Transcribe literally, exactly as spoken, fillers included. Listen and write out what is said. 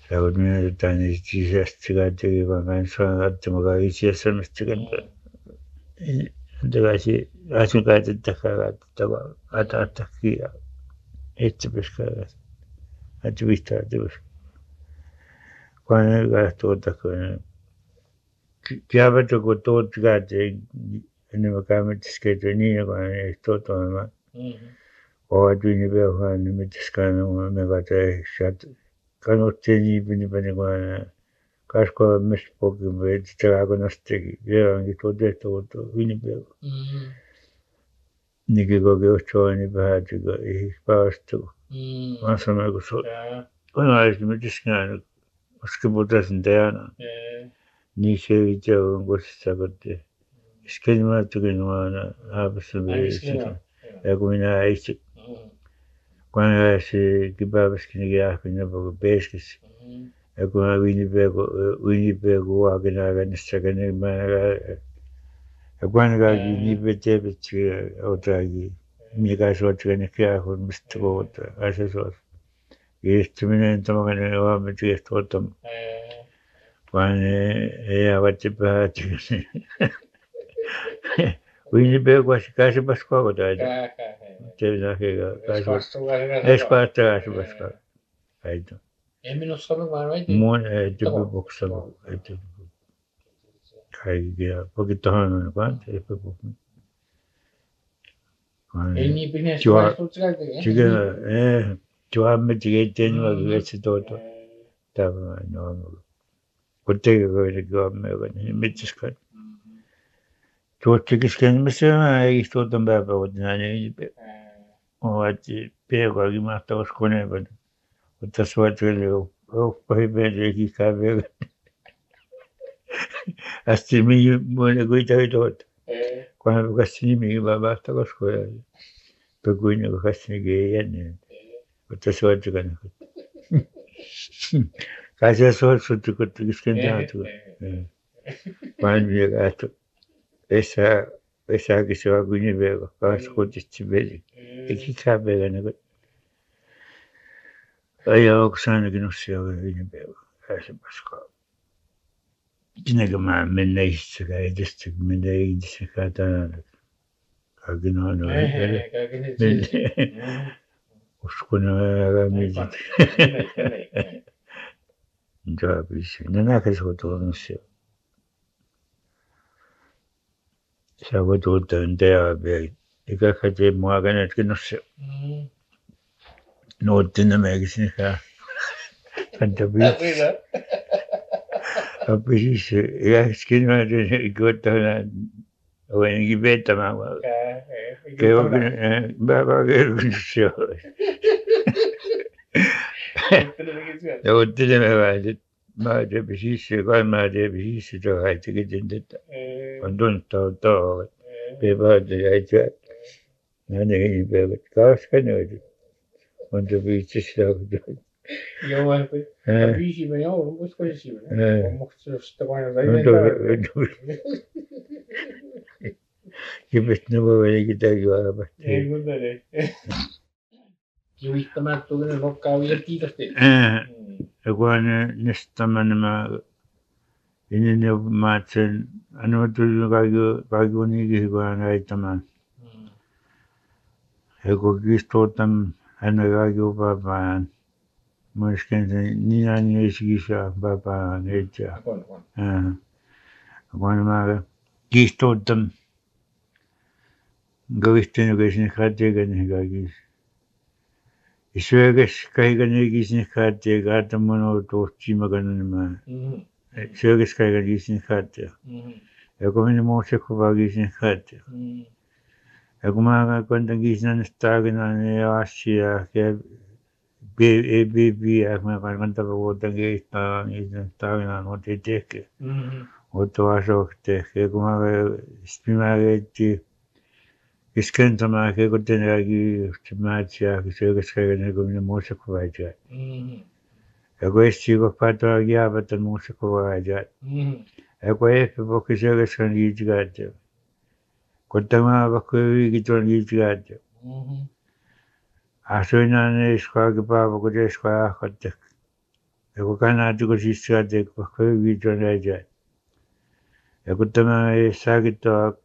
Lagunnya tani jisastiga tegi bangan soal atmaga isiasanstiga ndagashi asunga takaga taga ata atakia etbeska atwista dus kwana ga to takana kiaba to go to ga de ne makame tiskete ni ga to to ma o aduni be ha ne mitiskana me ga te shat kano teni bini bini ga kasko mispoki be tsaga no stegi ya ngi to de to to vini be nigi go ge ocho ni ba ti go i pasto ma sono go so ona is mitiskana oske botas ndana ni se video go sagote isken ma to ge no na habsu be ya go ina aichi kwana si kibabas kini ya kini bo beskis ya go wini be go wini be go wa gina ga nisagane ma ya kwana ga ni be te be ti otagi mi ga so ti ne kya ho mistro ota asa so istimine tamagane wa me ti stotam kwana ya wati ba ti wini be go shikashi basko go da te na ke ga ka so espasta basko aido Emino sono guarda mon de bu boksa aido kai ga poquito no kan te pe bu Eni bine Chua- sto tsuga de. chiga eh chua me chiga ten wa ga chi to to ta no kote ga ga ga me ga ni me chiska to chiga sken me se ai sto tam ba ba na ni pe o ati pe ga gi ma ta sko ne ba ta so te le o pa be de ki ka be asti mi mo ne go ta to quando ga si mi ba ba ta sko ya pe go ni ga si ge ya ne ta so te ga ne Kaisa so so tu ko tu sken ta tu. Pan mi ga tu. Esa esa ki so gu ni be ga ka so ti ti be. E ki ka be ga ne ga. Ai o ko sa ne ki no se ga ni be ga. Asa pas ka. Kine ga ma me ne is ga e dis tu me ne i dis ka ta. Ka gi no no. Eh, ka gine chi. Usko na ga mi ji. Ja bi si. Na na ka so to no se. Sago to tende a be ika kate mua gana kino se no tina me kisini ka kanta bi a bi se ika skin ma de iko ta na o en ki beta ma wa ke o ki ba ba ke kino se o tina me wa de ma de bi se ka ma de bi se to ha te ke dendeta andon ta ta pe ba de ai cha na ne ni be ka ska ne de quando vi ci siamo Io ma capisci ma io non posso così. Come sto sto qua da che mettono voi che dai guarda ma Eh, guardare. Io ho stamatto che non cavo il tiro ste. eh e quando ne stiamo ma in ne ma c'è hanno tu che che ni che guarda ai tamam e ko gisto tam hanno che ba ba Mosken ni ani esgisha ba ba ne ja eh quando ma gisto tam Gavisten gavisen khate gane gagis. Isvegas kai gane gisin khate gata mono to chima gane ma. Isvegas kai gane gisin khate. Ekomini moshe kuba gisin khate. Ekoma kwanda gisin stagna ne asia ke be e be be akma kwanda bo tangi sta gisin stagna no te teke. Otto aso te ekoma spimare Iskenta ma che conteneva chi mazia che se che scrive come musica vaja. E questi che fatto la chiave per musica vaja. E questo perché se che sono gli gatti. Contava perché che sono gli gatti. A sua ne squadra che pava che squadra fatta. Ecco canatico si strade, quello vi giornate. Ecco te me sa che to